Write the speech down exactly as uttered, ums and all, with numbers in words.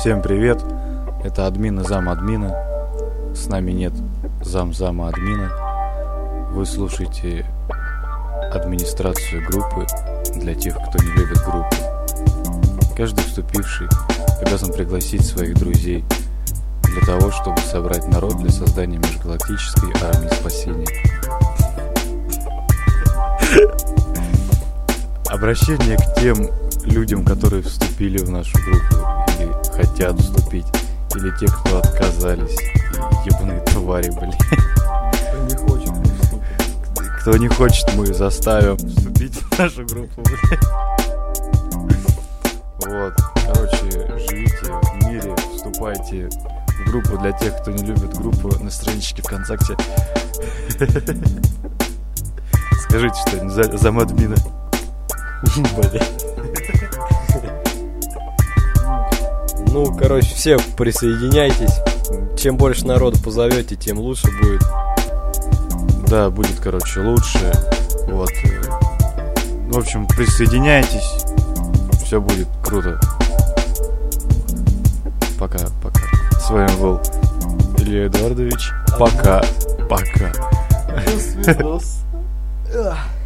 Всем привет, это админ и зам админа. С нами нет зам-зама админа. Вы слушаете администрацию группы для тех, кто не любит группу. Каждый вступивший обязан пригласить своих друзей для того, чтобы собрать народ для создания межгалактической армии спасения. Обращение к тем людям, которые вступили в нашу группу или хотят вступить, или те, кто отказались, ебаные твари, блин. Кто не хочет, мы вступим. Кто не хочет, мы заставим вступить в нашу группу, блин. Вот, короче, живите в мире, вступайте в группу для тех, кто не любит группу на страничке ВКонтакте. Скажите что-нибудь за, за админа. Блин. Ну, короче, все присоединяйтесь. Чем больше народу позовете, тем лучше будет. Да, будет, короче, лучше. Вот. В общем, присоединяйтесь. Все будет круто. Пока, пока. С вами был Илья Эдуардович. Пока, пока. До свидос.